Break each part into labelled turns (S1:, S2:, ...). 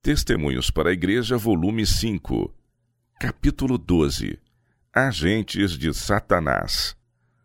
S1: Testemunhos para a Igreja, volume 5, capítulo 12. Agentes de Satanás.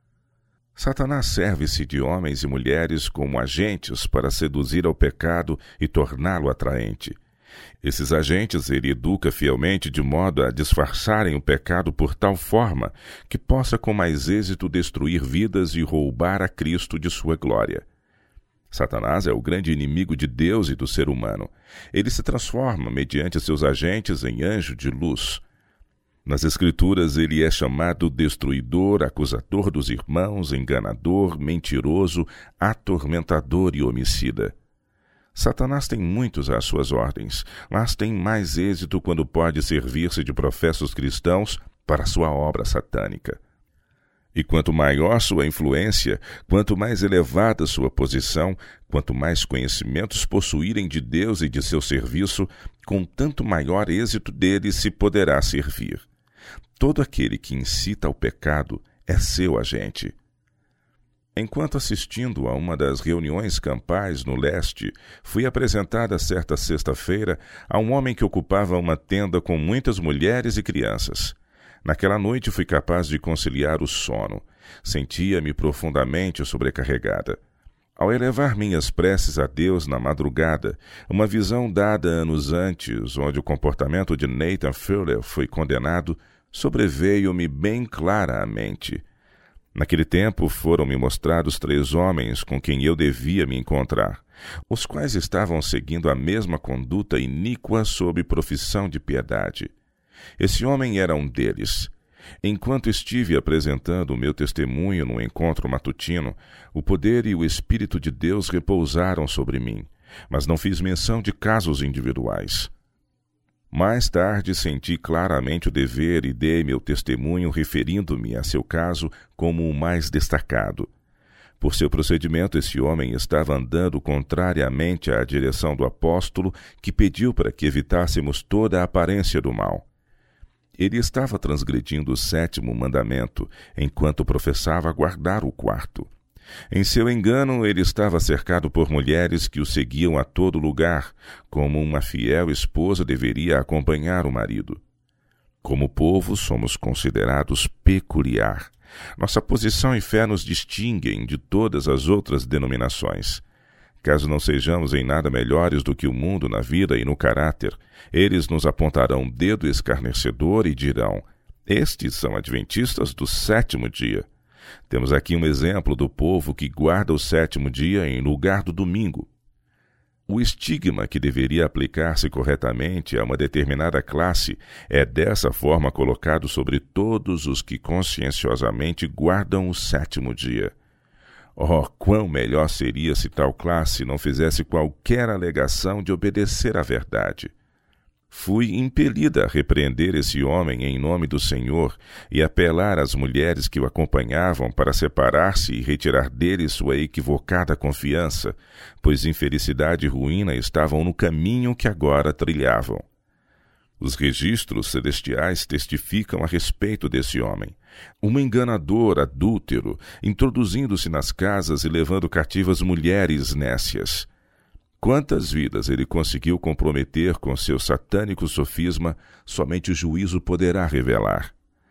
S1: Satanás serve-se de homens e mulheres como agentes para seduzir ao pecado e torná-lo atraente. Esses agentes ele educa fielmente de modo a disfarçarem o pecado por tal forma que possa com mais êxito destruir vidas e roubar a Cristo de sua glória. Satanás é o grande inimigo de Deus e do ser humano. Ele se transforma, mediante seus agentes, em anjo de luz. Nas Escrituras, ele é chamado destruidor, acusador dos irmãos, enganador, mentiroso, atormentador e homicida. Satanás tem muitos às suas ordens, mas tem mais êxito quando pode servir-se de professos cristãos para sua obra satânica. E quanto maior sua influência, quanto mais elevada sua posição, quanto mais conhecimentos possuírem de Deus e de seu serviço, com tanto maior êxito dele se poderá servir. Todo aquele que incita ao pecado é seu agente. Enquanto assistindo a uma das reuniões campais no leste, fui apresentada certa sexta-feira a um homem que ocupava uma tenda com muitas mulheres e crianças. Naquela noite fui capaz de conciliar o sono. Sentia-me profundamente sobrecarregada. Ao elevar minhas preces a Deus na madrugada, uma visão dada anos antes, onde o comportamento de Nathan Fuller foi condenado, sobreveio-me bem clara à mente. Naquele tempo foram-me mostrados 3 homens com quem eu devia me encontrar, os quais estavam seguindo a mesma conduta iníqua sob profissão de piedade. Esse homem era um deles. Enquanto estive apresentando o meu testemunho no encontro matutino, o poder e o Espírito de Deus repousaram sobre mim, mas não fiz menção de casos individuais. Mais tarde senti claramente o dever e dei meu testemunho referindo-me a seu caso como o mais destacado. Por seu procedimento, esse homem estava andando contrariamente à direção do apóstolo, que pediu para que evitássemos toda a aparência do mal. Ele estava transgredindo o 7º mandamento, enquanto professava guardar o 4º. Em seu engano, ele estava cercado por mulheres que o seguiam a todo lugar, como uma fiel esposa deveria acompanhar o marido. Como povo, somos considerados peculiar. Nossa posição e fé nos distinguem de todas as outras denominações. Caso não sejamos em nada melhores do que o mundo na vida e no caráter, eles nos apontarão dedo escarnecedor e dirão: estes são adventistas do 7º dia. Temos aqui um exemplo do povo que guarda o 7º dia em lugar do domingo. O estigma que deveria aplicar-se corretamente a uma determinada classe é dessa forma colocado sobre todos os que conscienciosamente guardam o 7º dia. Oh, quão melhor seria se tal classe não fizesse qualquer alegação de obedecer à verdade. Fui impelida a repreender esse homem em nome do Senhor e apelar às mulheres que o acompanhavam para separar-se e retirar dele sua equivocada confiança, pois infelicidade e ruína estavam no caminho que agora trilhavam. Os registros celestiais testificam a respeito desse homem. Um enganador adúltero, introduzindo-se nas casas e levando cativas mulheres nécias. Quantas vidas ele conseguiu comprometer com seu satânico sofisma, somente o juízo poderá revelar.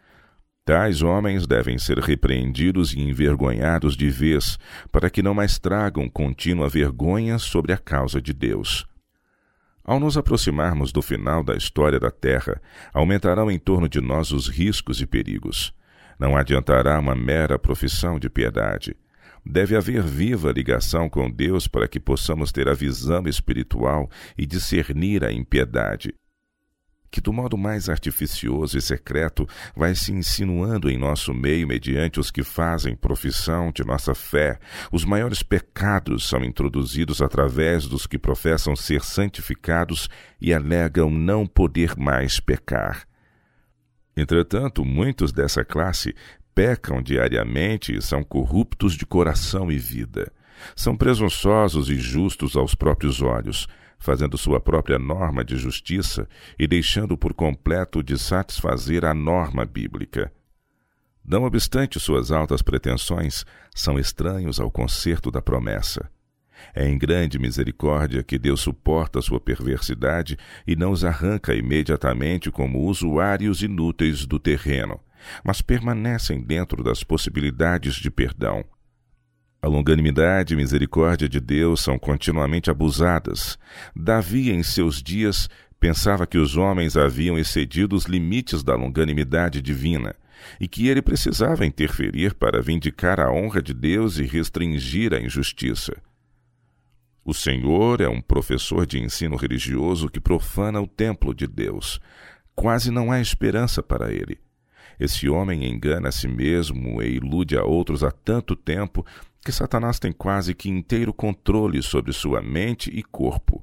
S1: Tais homens devem ser repreendidos e envergonhados de vez, para que não mais tragam contínua vergonha sobre a causa de Deus. Ao nos aproximarmos do final da história da Terra, aumentarão em torno de nós os riscos e perigos. Não adiantará uma mera profissão de piedade. Deve haver viva ligação com Deus para que possamos ter a visão espiritual e discernir a impiedade, que do modo mais artificioso e secreto vai se insinuando em nosso meio mediante os que fazem profissão de nossa fé. Os maiores pecados são introduzidos através dos que professam ser santificados e alegam não poder mais pecar. Entretanto, muitos dessa classe pecam diariamente e são corruptos de coração e vida. São presunçosos e justos aos próprios olhos, fazendo sua própria norma de justiça e deixando por completo de satisfazer a norma bíblica. Não obstante suas altas pretensões, são estranhos ao concerto da promessa. É em grande misericórdia que Deus suporta sua perversidade e não os arranca imediatamente como usuários inúteis do terreno, mas permanecem dentro das possibilidades de perdão. A longanimidade e misericórdia de Deus são continuamente abusadas. Davi, em seus dias, pensava que os homens haviam excedido os limites da longanimidade divina e que ele precisava interferir para vindicar a honra de Deus e restringir a injustiça. O Senhor é um professor de ensino religioso que profana o templo de Deus. Quase não há esperança para ele. Esse homem engana a si mesmo e ilude a outros há tanto tempo que Satanás tem quase que inteiro controle sobre sua mente e corpo.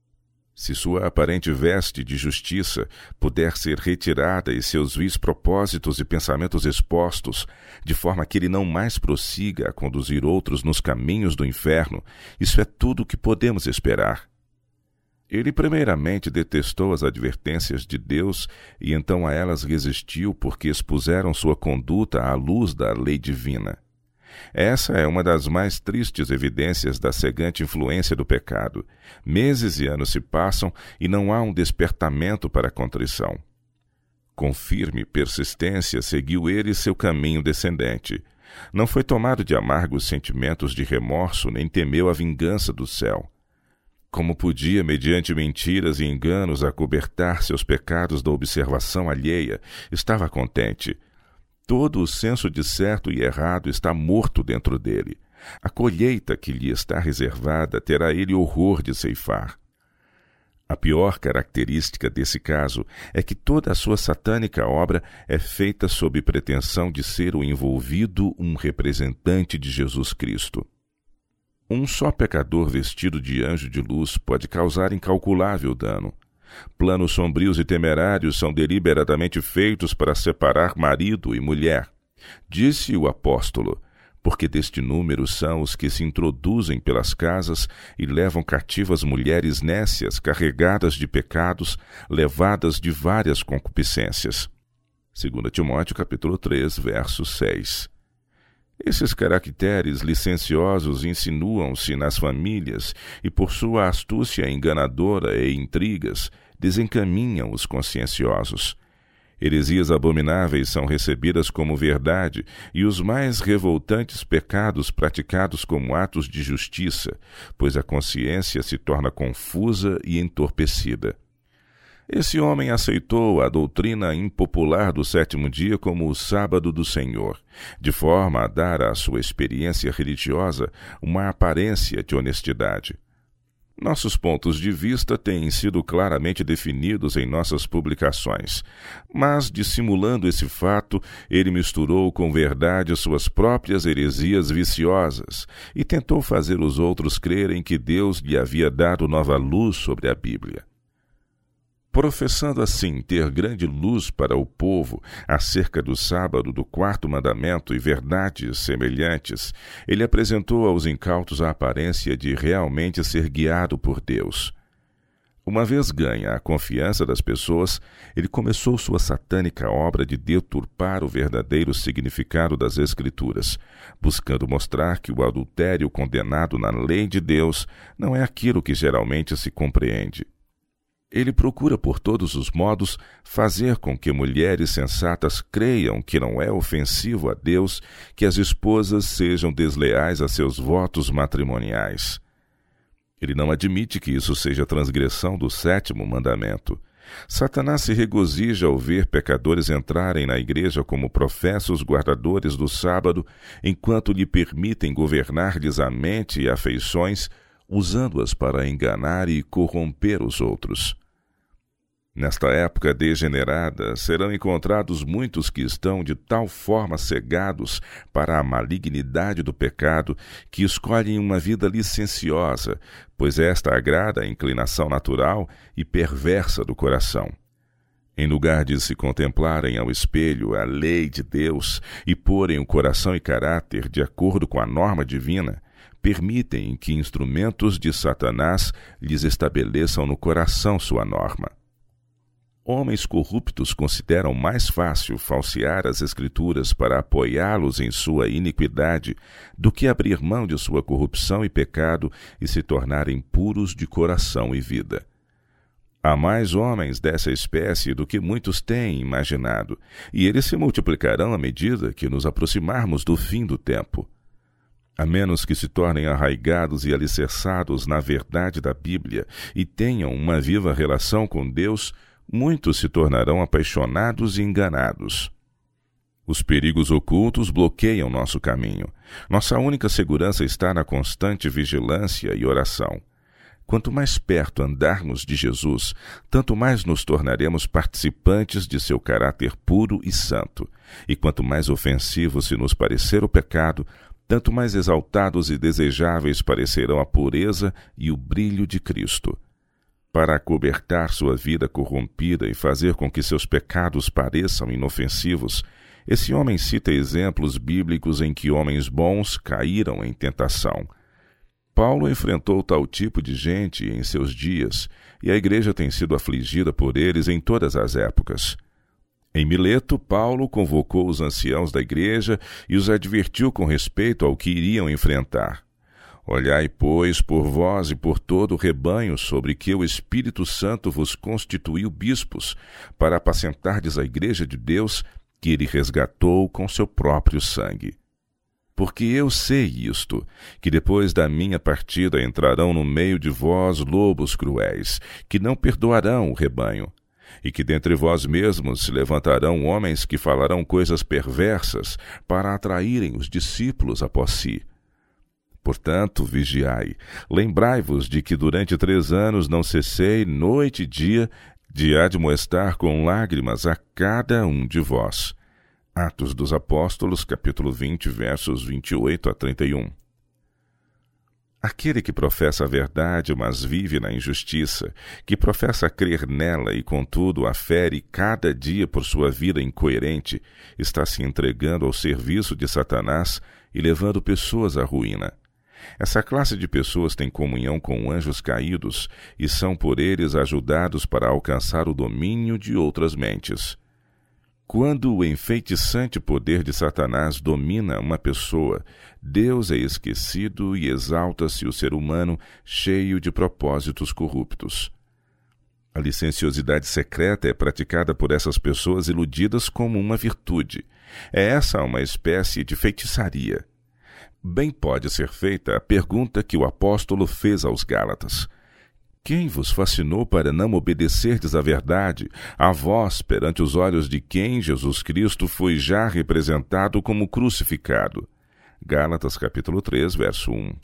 S1: Se sua aparente veste de justiça puder ser retirada e seus vis propósitos e pensamentos expostos, de forma que ele não mais prossiga a conduzir outros nos caminhos do inferno, isso é tudo o que podemos esperar. Ele primeiramente detestou as advertências de Deus e então a elas resistiu porque expuseram sua conduta à luz da lei divina. Essa é uma das mais tristes evidências da cegante influência do pecado. Meses e anos se passam e não há um despertamento para a contrição. Com firme persistência seguiu ele seu caminho descendente. Não foi tomado de amargos sentimentos de remorso, nem temeu a vingança do céu. Como podia, mediante mentiras e enganos, acobertar seus pecados da observação alheia, estava contente. Todo o senso de certo e errado está morto dentro dele. A colheita que lhe está reservada terá ele horror de ceifar. A pior característica desse caso é que toda a sua satânica obra é feita sob pretensão de ser o envolvido um representante de Jesus Cristo. Um só pecador vestido de anjo de luz pode causar incalculável dano. Planos sombrios e temerários são deliberadamente feitos para separar marido e mulher. Disse o apóstolo, porque deste número são os que se introduzem pelas casas e levam cativas mulheres nécias, carregadas de pecados, levadas de várias concupiscências. 2 Timóteo capítulo 3, verso 6. Esses caracteres licenciosos insinuam-se nas famílias e, por sua astúcia enganadora e intrigas, desencaminham os conscienciosos. Heresias abomináveis são recebidas como verdade e os mais revoltantes pecados praticados como atos de justiça, pois a consciência se torna confusa e entorpecida. Esse homem aceitou a doutrina impopular do sétimo dia como o sábado do Senhor, de forma a dar à sua experiência religiosa uma aparência de honestidade. Nossos pontos de vista têm sido claramente definidos em nossas publicações, mas, dissimulando esse fato, ele misturou com verdade suas próprias heresias viciosas e tentou fazer os outros crerem que Deus lhe havia dado nova luz sobre a Bíblia. Professando assim ter grande luz para o povo acerca do sábado do quarto mandamento e verdades semelhantes, ele apresentou aos incautos a aparência de realmente ser guiado por Deus. Uma vez ganha a confiança das pessoas, ele começou sua satânica obra de deturpar o verdadeiro significado das Escrituras, buscando mostrar que o adultério condenado na lei de Deus não é aquilo que geralmente se compreende. Ele procura por todos os modos fazer com que mulheres sensatas creiam que não é ofensivo a Deus que as esposas sejam desleais a seus votos matrimoniais. Ele não admite que isso seja transgressão do sétimo mandamento. Satanás se regozija ao ver pecadores entrarem na igreja como professos guardadores do sábado, enquanto lhe permitem governar-lhes a mente e afeições, usando-as para enganar e corromper os outros. Nesta época degenerada, serão encontrados muitos que estão de tal forma cegados para a malignidade do pecado que escolhem uma vida licenciosa, pois esta agrada a inclinação natural e perversa do coração. Em lugar de se contemplarem ao espelho a lei de Deus e porem o coração e caráter de acordo com a norma divina, permitem que instrumentos de Satanás lhes estabeleçam no coração sua norma. homens corruptos consideram mais fácil falsear as Escrituras para apoiá-los em sua iniquidade do que abrir mão de sua corrupção e pecado e se tornarem puros de coração e vida. Há mais homens dessa espécie do que muitos têm imaginado, e eles se multiplicarão à medida que nos aproximarmos do fim do tempo. A menos que se tornem arraigados e alicerçados na verdade da Bíblia e tenham uma viva relação com Deus, muitos se tornarão apaixonados e enganados. Os perigos ocultos bloqueiam nosso caminho. Nossa única segurança está na constante vigilância e oração. Quanto mais perto andarmos de Jesus, tanto mais nos tornaremos participantes de seu caráter puro e santo. E quanto mais ofensivo se nos parecer o pecado, tanto mais exaltados e desejáveis parecerão a pureza e o brilho de Cristo. Para acobertar sua vida corrompida e fazer com que seus pecados pareçam inofensivos, esse homem cita exemplos bíblicos em que homens bons caíram em tentação. Paulo enfrentou tal tipo de gente em seus dias, e a igreja tem sido afligida por eles em todas as épocas. Em Mileto, Paulo convocou os anciãos da igreja e os advertiu com respeito ao que iriam enfrentar. Olhai, pois, por vós e por todo o rebanho sobre que o Espírito Santo vos constituiu bispos, para apacentardes a igreja de Deus, que ele resgatou com seu próprio sangue. Porque eu sei isto, que depois da minha partida entrarão no meio de vós lobos cruéis, que não perdoarão o rebanho, e que dentre vós mesmos se levantarão homens que falarão coisas perversas para atraírem os discípulos após si. Portanto, vigiai, lembrai-vos de que durante 3 anos não cessei noite e dia de admoestar com lágrimas a cada um de vós. Atos dos Apóstolos, capítulo 20, versos 28 a 31. Aquele que professa a verdade, mas vive na injustiça, que professa crer nela e, contudo, a fere cada dia por sua vida incoerente, está se entregando ao serviço de Satanás e levando pessoas à ruína. Essa classe de pessoas tem comunhão com anjos caídos e são por eles ajudados para alcançar o domínio de outras mentes. Quando o enfeitiçante poder de Satanás domina uma pessoa, Deus é esquecido e exalta-se o ser humano cheio de propósitos corruptos. A licenciosidade secreta é praticada por essas pessoas iludidas como uma virtude. É essa uma espécie de feitiçaria. Bem pode ser feita a pergunta que o apóstolo fez aos Gálatas. Quem vos fascinou para não obedecerdes à verdade, a vós perante os olhos de quem Jesus Cristo foi já representado como crucificado? Gálatas capítulo 3, verso 1.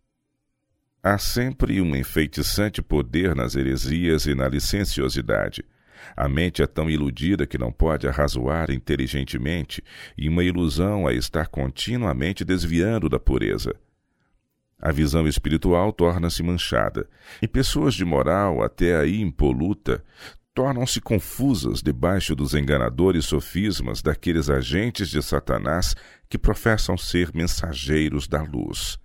S1: Há sempre um enfeitiçante poder nas heresias e na licenciosidade. A mente é tão iludida que não pode arrazoar inteligentemente, e uma ilusão a estar continuamente desviando da pureza. A visão espiritual torna-se manchada, e pessoas de moral até aí impoluta tornam-se confusas debaixo dos enganadores sofismas daqueles agentes de Satanás que professam ser mensageiros da luz.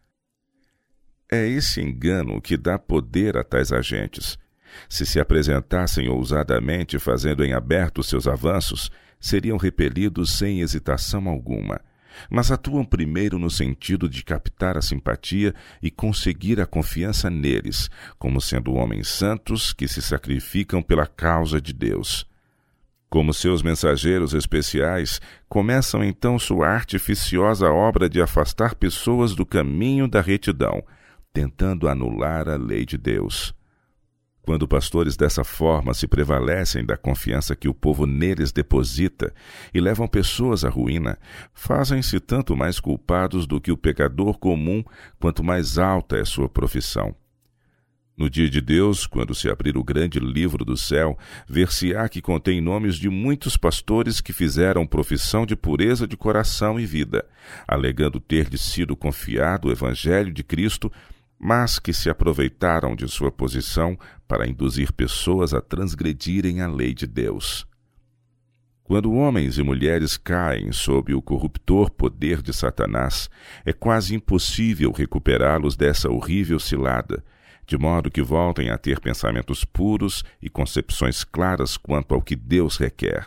S1: É esse engano que dá poder a tais agentes. Se apresentassem ousadamente fazendo em aberto seus avanços, seriam repelidos sem hesitação alguma. Mas atuam primeiro no sentido de captar a simpatia e conseguir a confiança neles, como sendo homens santos que se sacrificam pela causa de Deus. Como seus mensageiros especiais, começam então sua artificiosa obra de afastar pessoas do caminho da retidão, tentando anular a lei de Deus. Quando pastores dessa forma se prevalecem da confiança que o povo neles deposita e levam pessoas à ruína, fazem-se tanto mais culpados do que o pecador comum, quanto mais alta é sua profissão. No dia de Deus, quando se abrir o grande livro do céu, ver-se-á que contém nomes de muitos pastores que fizeram profissão de pureza de coração e vida, alegando ter-lhes sido confiado o evangelho de Cristo, mas que se aproveitaram de sua posição para induzir pessoas a transgredirem a lei de Deus. Quando homens e mulheres caem sob o corruptor poder de Satanás, é quase impossível recuperá-los dessa horrível cilada, de modo que voltem a ter pensamentos puros e concepções claras quanto ao que Deus requer.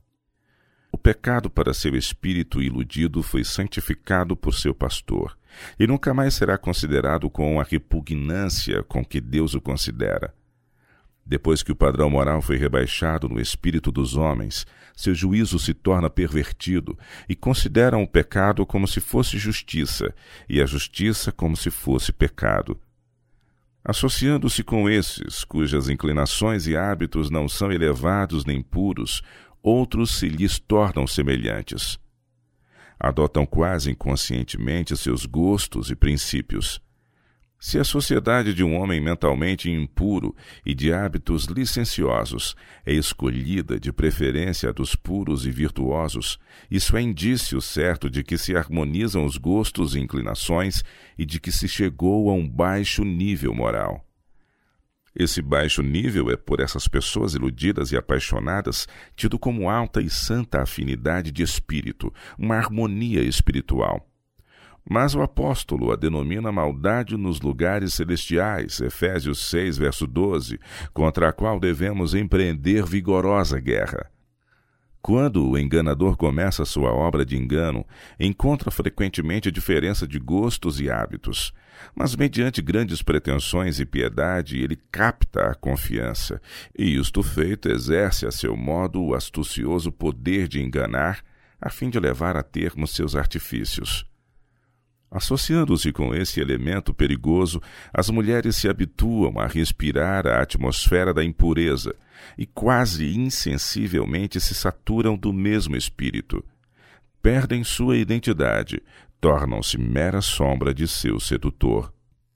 S1: O pecado para seu espírito iludido foi santificado por seu pastor, e nunca mais será considerado com a repugnância com que Deus o considera. Depois que o padrão moral foi rebaixado no espírito dos homens, seu juízo se torna pervertido e consideram o pecado como se fosse justiça e a justiça como se fosse pecado. Associando-se com esses, cujas inclinações e hábitos não são elevados nem puros, outros se lhes tornam semelhantes. Adotam quase inconscientemente seus gostos e princípios. Se a sociedade de um homem mentalmente impuro e de hábitos licenciosos é escolhida de preferência dos puros e virtuosos, isso é indício certo de que se harmonizam os gostos e inclinações e de que se chegou a um baixo nível moral. Esse baixo nível é, por essas pessoas iludidas e apaixonadas, tido como alta e santa afinidade de espírito, uma harmonia espiritual. Mas o apóstolo a denomina maldade nos lugares celestiais, Efésios 6, verso 12, contra a qual devemos empreender vigorosa guerra. Quando o enganador começa sua obra de engano, encontra frequentemente diferença de gostos e hábitos, mas mediante grandes pretensões e piedade ele capta a confiança, e isto feito exerce a seu modo o astucioso poder de enganar, a fim de levar a termo seus artifícios. Associando-se com esse elemento perigoso, as mulheres se habituam a respirar a atmosfera da impureza e quase insensivelmente se saturam do mesmo espírito. Perdem sua identidade, tornam-se mera sombra de seu sedutor.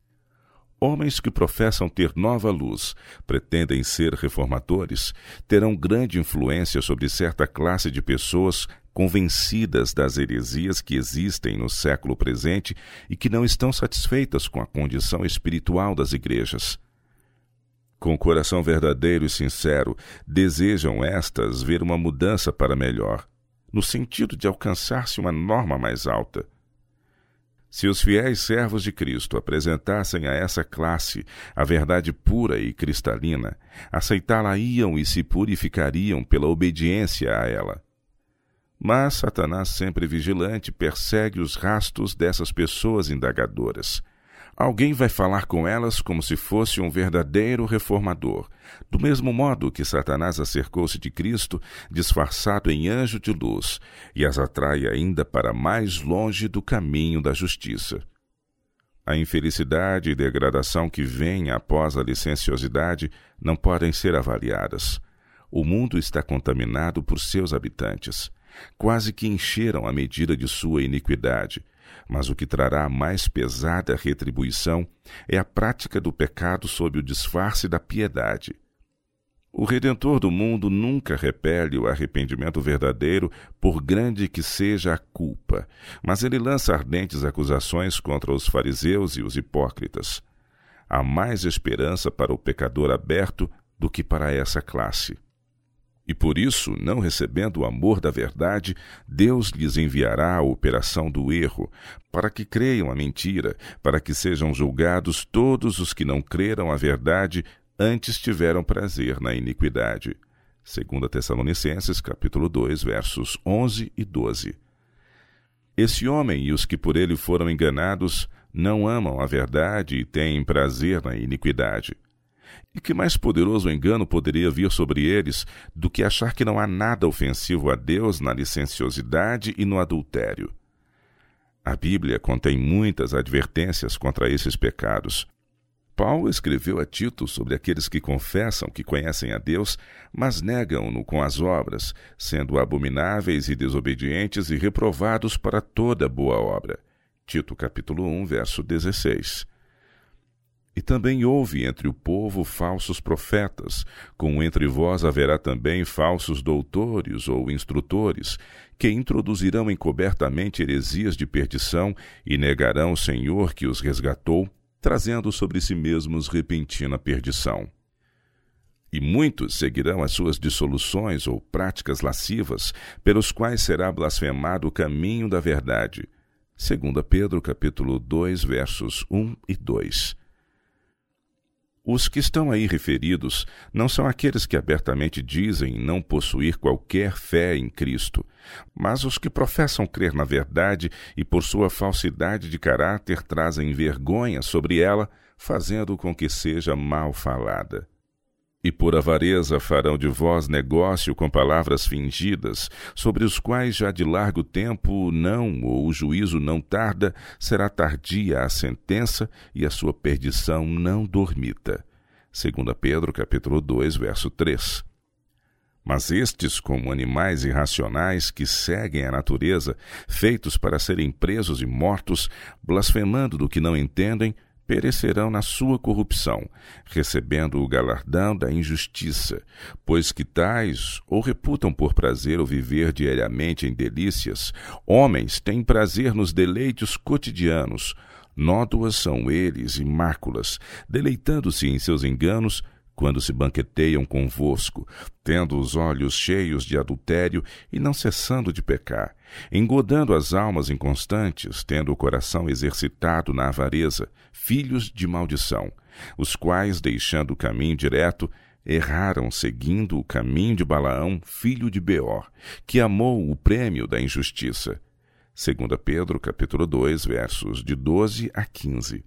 S1: Homens que professam ter nova luz, pretendem ser reformadores, terão grande influência sobre certa classe de pessoas convencidas das heresias que existem no século presente e que não estão satisfeitas com a condição espiritual das igrejas. Com coração verdadeiro e sincero, desejam estas ver uma mudança para melhor, no sentido de alcançar-se uma norma mais alta. Se os fiéis servos de Cristo apresentassem a essa classe a verdade pura e cristalina, aceitá-la-iam e se purificariam pela obediência a ela. Mas Satanás, sempre vigilante, persegue os rastros dessas pessoas indagadoras. Alguém vai falar com elas como se fosse um verdadeiro reformador, do mesmo modo que Satanás acercou-se de Cristo, disfarçado em anjo de luz, e as atrai ainda para mais longe do caminho da justiça. A infelicidade e degradação que vêm após a licenciosidade não podem ser avaliadas. O mundo está contaminado por seus habitantes. Quase que encheram a medida de sua iniquidade, mas o que trará a mais pesada retribuição é a prática do pecado sob o disfarce da piedade. O Redentor do mundo nunca repele o arrependimento verdadeiro, por grande que seja a culpa, mas ele lança ardentes acusações contra os fariseus e os hipócritas. Há mais esperança para o pecador aberto do que para essa classe. E por isso, não recebendo o amor da verdade, Deus lhes enviará a operação do erro, para que creiam a mentira, para que sejam julgados todos os que não creram a verdade, antes tiveram prazer na iniquidade. 2 Tessalonicenses, capítulo 2, versos 11 e 12. Esse homem e os que por ele foram enganados não amam a verdade e têm prazer na iniquidade. E que mais poderoso engano poderia vir sobre eles do que achar que não há nada ofensivo a Deus na licenciosidade e no adultério? A Bíblia contém muitas advertências contra esses pecados. Paulo escreveu a Tito sobre aqueles que confessam que conhecem a Deus, mas negam-no com as obras, sendo abomináveis e desobedientes e reprovados para toda boa obra. Tito capítulo 1, verso 16. E também houve entre o povo falsos profetas, como entre vós haverá também falsos doutores ou instrutores, que introduzirão encobertamente heresias de perdição e negarão o Senhor que os resgatou, trazendo sobre si mesmos repentina perdição. E muitos seguirão as suas dissoluções ou práticas lascivas, pelos quais será blasfemado o caminho da verdade. 2 Pedro capítulo 2, versos 1 e 2. Os que estão aí referidos não são aqueles que abertamente dizem não possuir qualquer fé em Cristo, mas os que professam crer na verdade e por sua falsidade de caráter trazem vergonha sobre ela, fazendo com que seja mal falada. E por avareza farão de vós negócio com palavras fingidas, sobre os quais já de largo tempo não, ou o juízo não tarda, será tardia a sentença e a sua perdição não dormita. 2 Pedro, capítulo 2, verso 3. Mas estes, como animais irracionais que seguem a natureza, feitos para serem presos e mortos, blasfemando do que não entendem, perecerão na sua corrupção, recebendo o galardão da injustiça, pois que tais ou reputam por prazer o viver diariamente em delícias, homens têm prazer nos deleites cotidianos, nódoas são eles e máculas, deleitando-se em seus enganos, quando se banqueteiam convosco, tendo os olhos cheios de adultério e não cessando de pecar, engodando as almas inconstantes, tendo o coração exercitado na avareza, filhos de maldição, os quais, deixando o caminho direto, erraram seguindo o caminho de Balaão, filho de Beor, que amou o prêmio da injustiça. 2 Pedro, capítulo 2, versos de 12 a 15.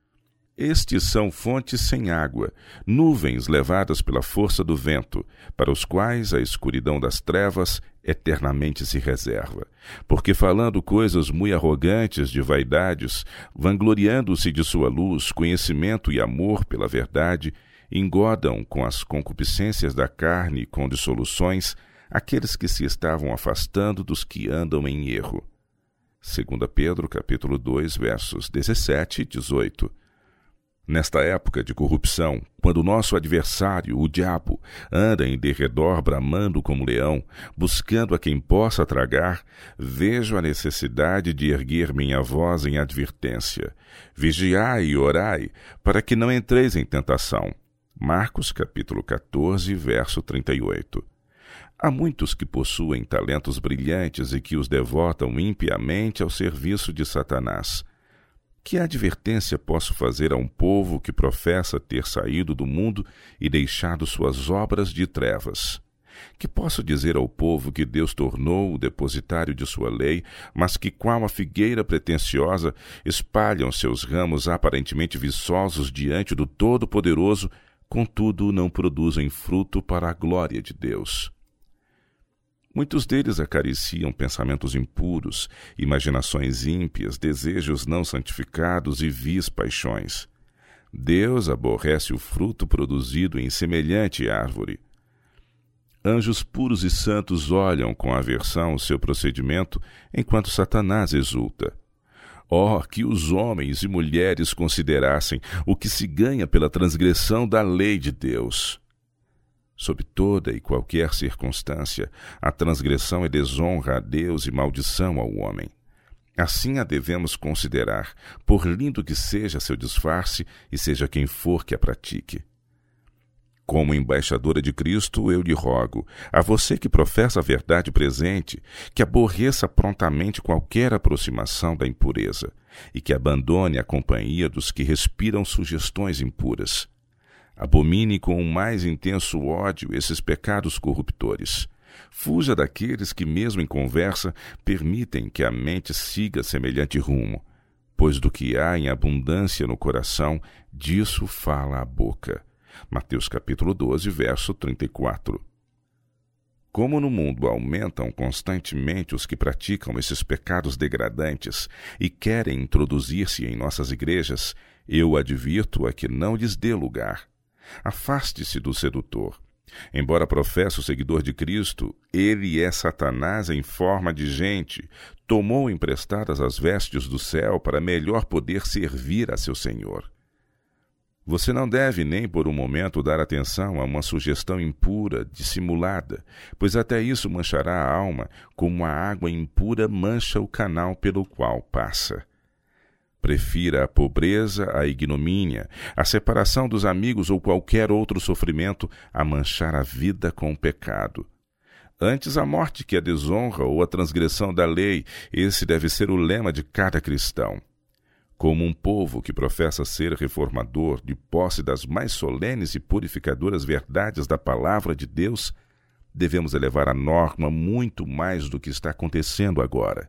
S1: Estes são fontes sem água, nuvens levadas pela força do vento, para os quais a escuridão das trevas eternamente se reserva. Porque falando coisas muito arrogantes de vaidades, vangloriando-se de sua luz, conhecimento e amor pela verdade, engodam com as concupiscências da carne e com dissoluções aqueles que se estavam afastando dos que andam em erro. 2 Pedro, capítulo 2, versos 17 e 18. Nesta época de corrupção, quando o nosso adversário, o diabo, anda em derredor bramando como leão, buscando a quem possa tragar, vejo a necessidade de erguer minha voz em advertência. Vigiai e orai, para que não entreis em tentação. Marcos, capítulo 14, verso 38. Há muitos que possuem talentos brilhantes e que os devotam impiamente ao serviço de Satanás. Que advertência posso fazer a um povo que professa ter saído do mundo e deixado suas obras de trevas? Que posso dizer ao povo que Deus tornou o depositário de sua lei, mas que, qual a figueira pretensiosa, espalham seus ramos aparentemente viçosos diante do Todo-Poderoso, contudo não produzem fruto para a glória de Deus? Muitos deles acariciam pensamentos impuros, imaginações ímpias, desejos não santificados e vis paixões. Deus aborrece o fruto produzido em semelhante árvore. Anjos puros e santos olham com aversão o seu procedimento, enquanto Satanás exulta. Oh, que os homens e mulheres considerassem o que se ganha pela transgressão da lei de Deus! Sob toda e qualquer circunstância, a transgressão é desonra a Deus e maldição ao homem. Assim a devemos considerar, por lindo que seja seu disfarce e seja quem for que a pratique. Como embaixadora de Cristo, eu lhe rogo, a você que professa a verdade presente, que aborreça prontamente qualquer aproximação da impureza e que abandone a companhia dos que respiram sugestões impuras. Abomine com o mais intenso ódio esses pecados corruptores. Fuja daqueles que, mesmo em conversa, permitem que a mente siga semelhante rumo, pois do que há em abundância no coração, disso fala a boca. Mateus capítulo 12, verso 34. Como no mundo aumentam constantemente os que praticam esses pecados degradantes e querem introduzir-se em nossas igrejas, eu advirto a que não lhes dê lugar. Afaste-se do sedutor. Embora professe o seguidor de Cristo, ele é Satanás em forma de gente, tomou emprestadas as vestes do céu para melhor poder servir a seu Senhor. Você não deve nem por um momento dar atenção a uma sugestão impura, dissimulada, pois até isso manchará a alma, como a água impura mancha o canal pelo qual passa. Prefira a pobreza à ignomínia, a separação dos amigos ou qualquer outro sofrimento a manchar a vida com o pecado. Antes a morte que a desonra ou a transgressão da lei, esse deve ser o lema de cada cristão. Como um povo que professa ser reformador, de posse das mais solenes e purificadoras verdades da palavra de Deus, devemos elevar a norma muito mais do que está acontecendo agora.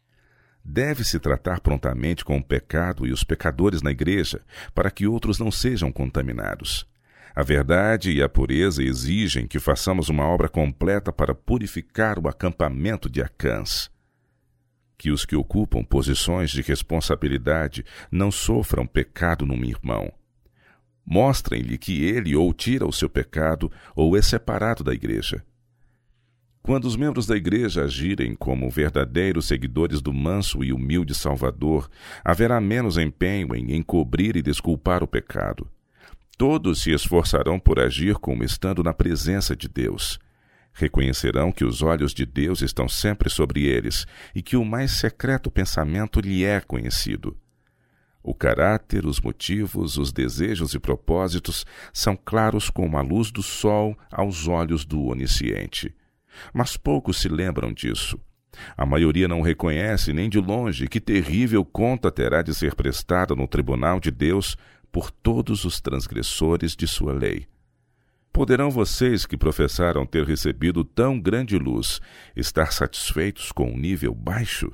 S1: Deve-se tratar prontamente com o pecado e os pecadores na igreja, para que outros não sejam contaminados. A verdade e a pureza exigem que façamos uma obra completa para purificar o acampamento de Acãs. Que os que ocupam posições de responsabilidade não sofram pecado num irmão. Mostrem-lhe que ele ou tira o seu pecado ou é separado da igreja. Quando os membros da igreja agirem como verdadeiros seguidores do manso e humilde Salvador, haverá menos empenho em encobrir e desculpar o pecado. Todos se esforçarão por agir como estando na presença de Deus. Reconhecerão que os olhos de Deus estão sempre sobre eles e que o mais secreto pensamento lhe é conhecido. O caráter, os motivos, os desejos e propósitos são claros como a luz do sol aos olhos do onisciente. Mas poucos se lembram disso. A maioria não reconhece nem de longe que terrível conta terá de ser prestada no tribunal de Deus por todos os transgressores de sua lei. Poderão vocês que professaram ter recebido tão grande luz estar satisfeitos com um nível baixo?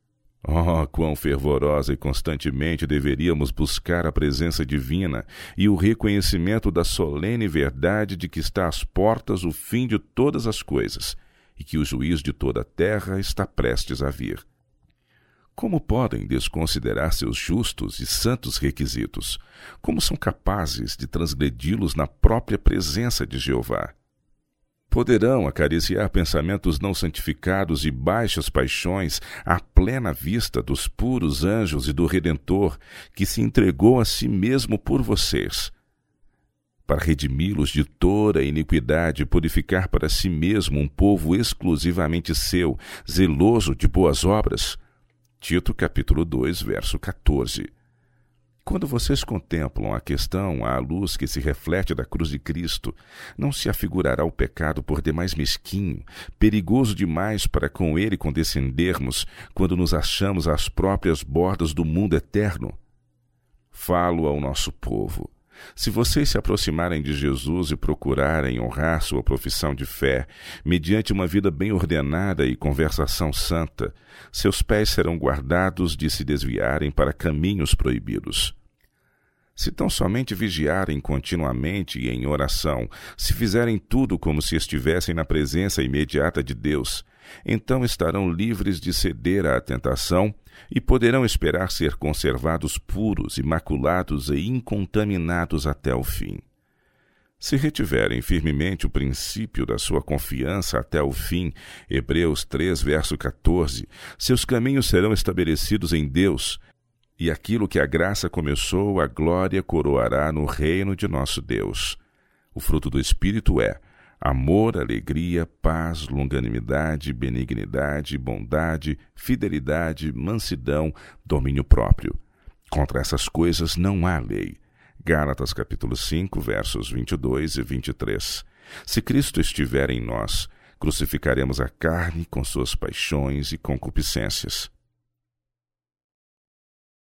S1: Oh, quão fervorosa e constantemente deveríamos buscar a presença divina e o reconhecimento da solene verdade de que está às portas o fim de todas as coisas e que o juiz de toda a terra está prestes a vir. Como podem desconsiderar seus justos e santos requisitos? Como são capazes de transgredi-los na própria presença de Jeová? Poderão acariciar pensamentos não santificados e baixas paixões à plena vista dos puros anjos e do Redentor, que se entregou a si mesmo por vocês, para redimi-los de toda a iniquidade e purificar para si mesmo um povo exclusivamente seu, zeloso de boas obras? Tito, capítulo 2, verso 14. Quando vocês contemplam a questão à luz que se reflete da cruz de Cristo, não se afigurará o pecado por demais mesquinho, perigoso demais para com ele condescendermos quando nos achamos às próprias bordas do mundo eterno? Falo ao nosso povo. Se vocês se aproximarem de Jesus e procurarem honrar sua profissão de fé, mediante uma vida bem ordenada e conversação santa, seus pés serão guardados de se desviarem para caminhos proibidos. Se tão somente vigiarem continuamente e em oração, se fizerem tudo como se estivessem na presença imediata de Deus, então estarão livres de ceder à tentação e poderão esperar ser conservados puros, imaculados e incontaminados até o fim. Se retiverem firmemente o princípio da sua confiança até o fim, Hebreus 3, verso 14, seus caminhos serão estabelecidos em Deus, e aquilo que a graça começou, a glória coroará no reino de nosso Deus. O fruto do Espírito é amor, alegria, paz, longanimidade, benignidade, bondade, fidelidade, mansidão, domínio próprio. Contra essas coisas não há lei. Gálatas capítulo 5, versos 22 e 23. Se Cristo estiver em nós, crucificaremos a carne com suas paixões e concupiscências.